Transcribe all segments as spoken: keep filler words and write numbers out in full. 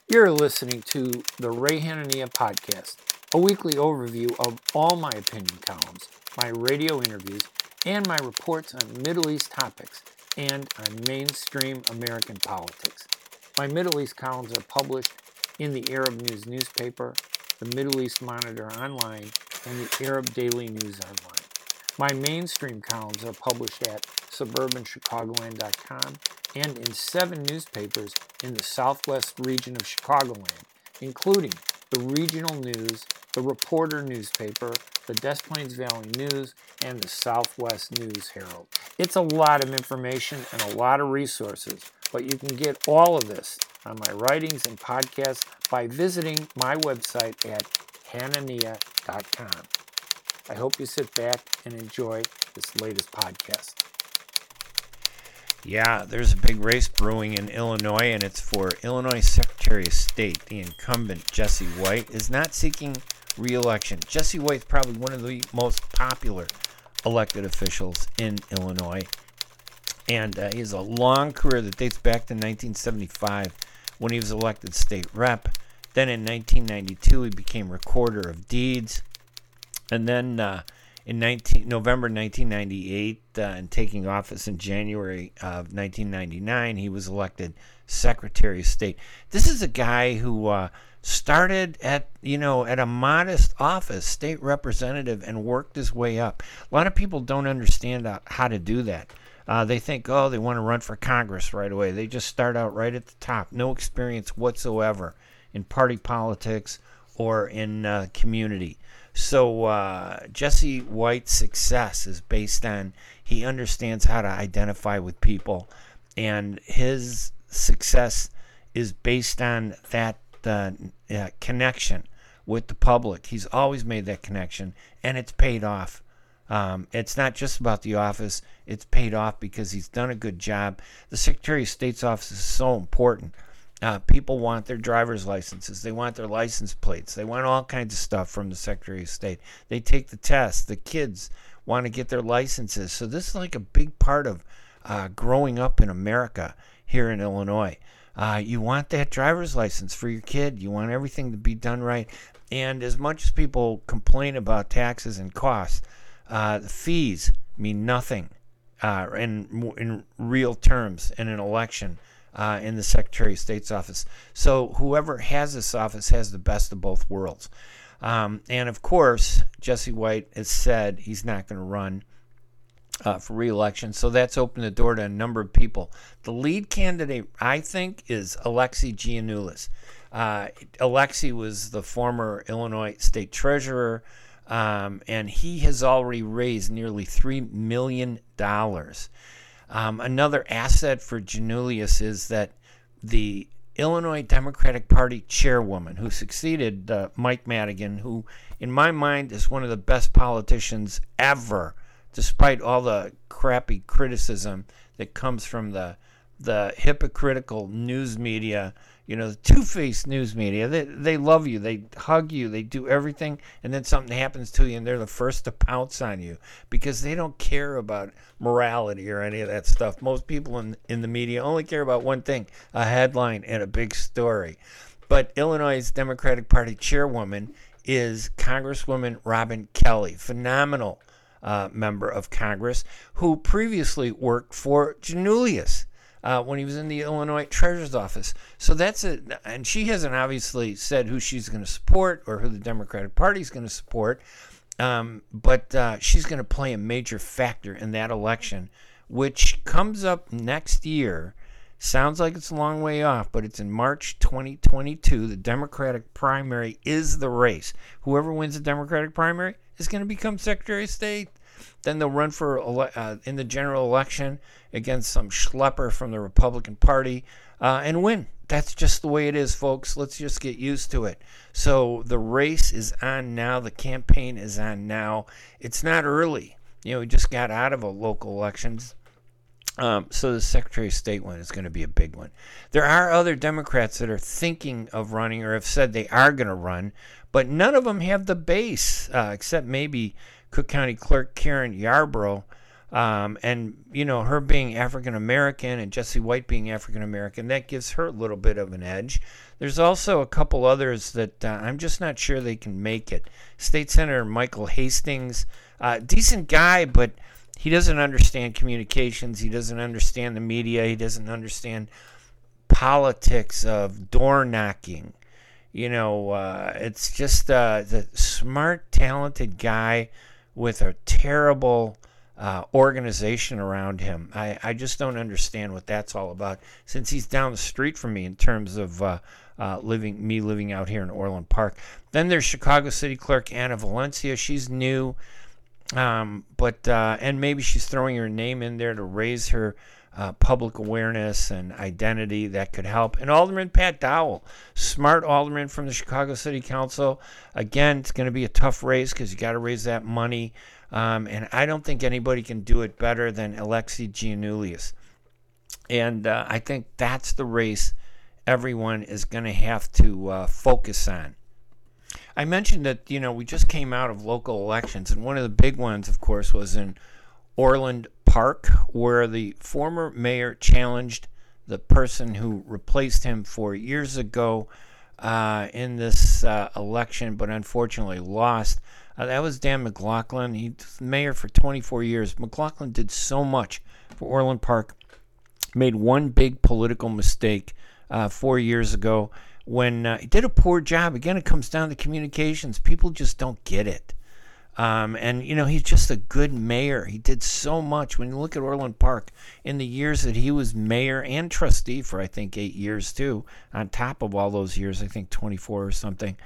You're listening to the Ray Hanania Podcast, a weekly overview of all my opinion columns, my radio interviews, and my reports on Middle East topics and on mainstream American politics. My Middle East columns are published in the Arab News newspaper, the Middle East Monitor online, and the Arab Daily News online. My mainstream columns are published at suburban chicagoland dot com and in seven newspapers in the southwest region of Chicagoland, including the Regional News, the Reporter newspaper, the Des Plaines Valley News, and the Southwest News Herald. It's a lot of information and a lot of resources, but you can get all of this on my writings and podcasts by visiting my website at hanania dot com. I hope you sit back and enjoy this latest podcast. Yeah, there's a big race brewing in Illinois, and it's for Illinois Secretary of State. The incumbent, Jesse White, is not seeking re-election. Jesse White is probably one of the most popular elected officials in Illinois, and uh, he has a long career that dates back to nineteen seventy-five when he was elected state rep. Then in nineteen ninety-two, he became recorder of deeds, and then uh, in nineteen, November nineteen ninety-eight, uh, and taking office in January of nineteen ninety-nine, he was elected Secretary of State. This is a guy who uh, started at, you know, at a modest office, state representative, and worked his way up. A lot of people don't understand uh, how to do that. Uh, they think, oh, they want to run for Congress right away. They just start out right at the top, no experience whatsoever in party politics or in uh, community. So uh, Jesse White's success is based on he understands how to identify with people, and his success is based on that uh, uh, connection with the public. He's always made that connection, and it's paid off. Um, it's not just about the office. It's paid off because he's done a good job. The Secretary of State's office is so important. Uh, people want their driver's licenses. They want their license plates. They want all kinds of stuff from the Secretary of State. They take the test. The kids want to get their licenses. So this is like a big part of uh, growing up in America here in Illinois. Uh, you want that driver's license for your kid. You want everything to be done right. And as much as people complain about taxes and costs, uh, the fees mean nothing uh, in, in real terms in an election. Uh, in the Secretary of State's office. So whoever has this office has the best of both worlds. Um, and of course, Jesse White has said he's not going to run uh, for re-election. So that's opened the door to a number of people. The lead candidate, I think, is Alexi Giannoulis. Uh, Alexi was the former Illinois State Treasurer, um, and he has already raised nearly three million dollars. Um, another asset for Giannoulis is that the Illinois Democratic Party chairwoman who succeeded uh, Mike Madigan, who in my mind is one of the best politicians ever, despite all the crappy criticism that comes from the the hypocritical news media, you know, the two-faced news media. They, they love you. They hug you. They do everything, and then something happens to you, and they're the first to pounce on you because they don't care about morality or any of that stuff. Most people in, in the media only care about one thing, a headline and a big story. But Illinois' Democratic Party chairwoman is Congresswoman Robin Kelly, phenomenal uh, member of Congress, who previously worked for Giannoulis. Uh, when he was in the Illinois Treasurer's office. So that's it. And she hasn't obviously said who she's going to support or who the Democratic Party is going to support, um, but uh, she's going to play a major factor in that election, which comes up next year. Sounds like it's a long way off, but it's in March twenty twenty-two. The Democratic primary is the race. Whoever wins the Democratic primary is going to become Secretary of State. Then they'll run for uh, in the general election against some schlepper from the Republican Party uh, and win. That's just the way it is, folks. Let's just get used to it. So the race is on now. The campaign is on now. It's not early. You know, we just got out of a local elections. Um, so the Secretary of State one is going to be a big one. There are other Democrats that are thinking of running or have said they are going to run, but none of them have the base, uh, except maybe Cook County Clerk Karen Yarborough. Um, and, you know, her being African-American and Jesse White being African-American, that gives her a little bit of an edge. There's also a couple others that uh, I'm just not sure they can make it. State Senator Michael Hastings, uh, decent guy, but he doesn't understand communications. He doesn't understand the media. He doesn't understand politics of door knocking. You know, uh, it's just uh, the smart, talented guy with a terrible uh, organization around him. I, I just don't understand what that's all about, since he's down the street from me in terms of uh, uh, living me living out here in Orland Park. Then there's Chicago City Clerk Anna Valencia. She's new, um, but uh, and maybe she's throwing her name in there to raise her Uh, public awareness and identity. That could help. And Alderman Pat Dowell, smart alderman from the Chicago City Council. Again, it's going to be a tough race because you got to raise that money. Um, and I don't think anybody can do it better than Alexi Giannoulias. And uh, I think that's the race everyone is going to have to uh, focus on. I mentioned that, you know, we just came out of local elections, and one of the big ones, of course, was in Orland Park, where the former mayor challenged the person who replaced him four years ago uh, in this uh, election, but unfortunately lost. Uh, that was Dan McLaughlin. He was mayor for twenty-four years. McLaughlin did so much for Orland Park, made one big political mistake uh, four years ago when uh, he did a poor job. Again, it comes down to communications. People just don't get it. Um, and, you know, he's just a good mayor. He did so much. When you look at Orland Park, in the years that he was mayor and trustee for, I think, eight years, too, on top of all those years, I think twenty-four or something,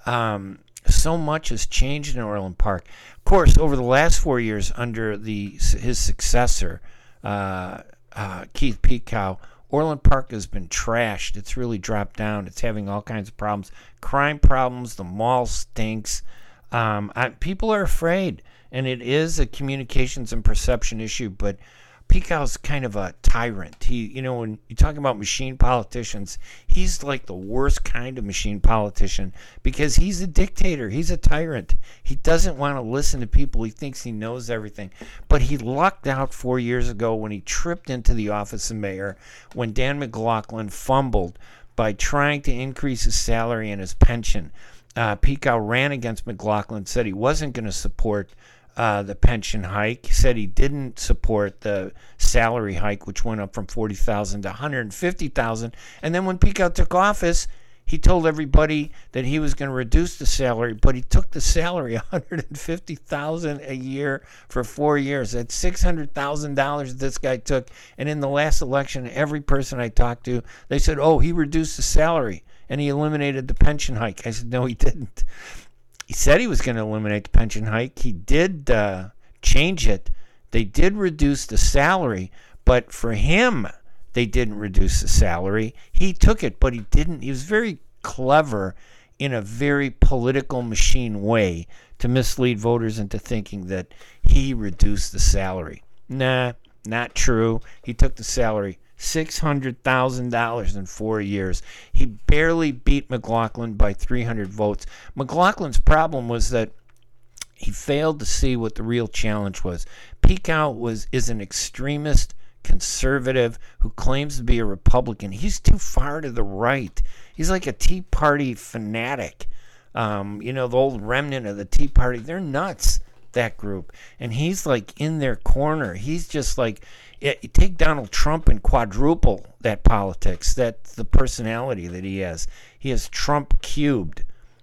um, so much has changed in Orland Park. Of course, over the last four years, under the his successor, uh, uh, Keith Pekow, Orland Park has been trashed. It's really dropped down. It's having all kinds of problems. Crime problems. The mall stinks. Um, I, people are afraid, and it is a communications and perception issue, but Pekow's kind of a tyrant. He, you know, when you talk about machine politicians, he's like the worst kind of machine politician because he's a dictator. He's a tyrant. He doesn't want to listen to people. He thinks he knows everything. But he lucked out four years ago when he tripped into the office of mayor, when Dan McLaughlin fumbled by trying to increase his salary and his pension. Uh, Pekow ran against McLaughlin, said he wasn't going to support uh, the pension hike. He said he didn't support the salary hike, which went up from forty thousand dollars to one hundred fifty thousand dollars. And then when Pekow took office, he told everybody that he was going to reduce the salary, but he took the salary one hundred fifty thousand dollars a year for four years. That's six hundred thousand dollars this guy took. And in the last election, every person I talked to, they said, oh, he reduced the salary and he eliminated the pension hike. I said, no, he didn't. He said he was going to eliminate the pension hike. He did uh, change it. They did reduce the salary, but for him, they didn't reduce the salary. He took it, but he didn't. He was very clever in a very political machine way to mislead voters into thinking that he reduced the salary. Nah, not true. He took the salary six hundred thousand dollars in four years. He barely beat McLaughlin by three hundred votes. McLaughlin's problem was that he failed to see what the real challenge was. Pekow was is an extremist conservative who claims to be a Republican. He's too far to the right. He's like a Tea Party fanatic. Um, you know, the old remnant of the Tea Party. They're nuts, that group. And he's like in their corner. He's just like, it, take Donald Trump and quadruple that politics, that's the personality that he has. He has Trump cubed,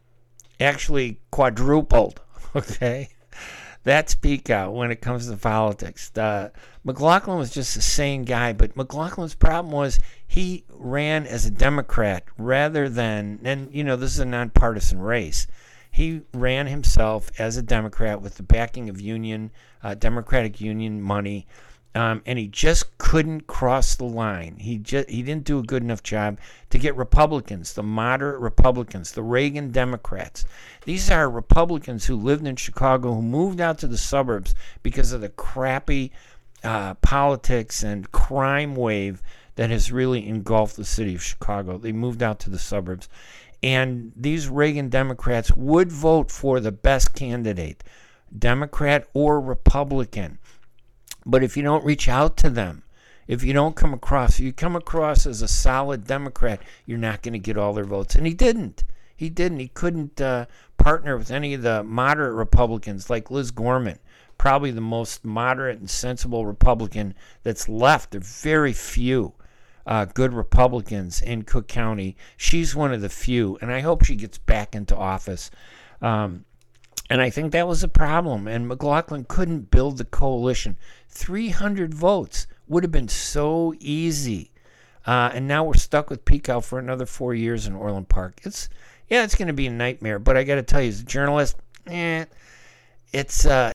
actually quadrupled, okay? That's Pekow when it comes to politics. Uh, McLaughlin was just a sane guy, but McLaughlin's problem was he ran as a Democrat rather than, and you know, this is a nonpartisan race. He ran himself as a Democrat with the backing of union, uh, Democratic Union money, um, and he just couldn't cross the line. He just he didn't do a good enough job to get Republicans, the moderate Republicans, the Reagan Democrats. These are Republicans who lived in Chicago, who moved out to the suburbs because of the crappy uh, politics and crime wave that has really engulfed the city of Chicago. They moved out to the suburbs. And these Reagan Democrats would vote for the best candidate, Democrat or Republican. But if you don't reach out to them, if you don't come across, if you come across as a solid Democrat, you're not going to get all their votes. And he didn't. He didn't. He couldn't uh, partner with any of the moderate Republicans like Liz Gorman, probably the most moderate and sensible Republican that's left. There are very few uh, good Republicans in Cook County. She's one of the few, and I hope she gets back into office. Um, and I think that was a problem, and McLaughlin couldn't build the coalition. three hundred votes would have been so easy. Uh, and now we're stuck with Pekow for another four years in Orland Park. It's Yeah, it's going to be a nightmare. But I got to tell you, as a journalist, eh, it's uh,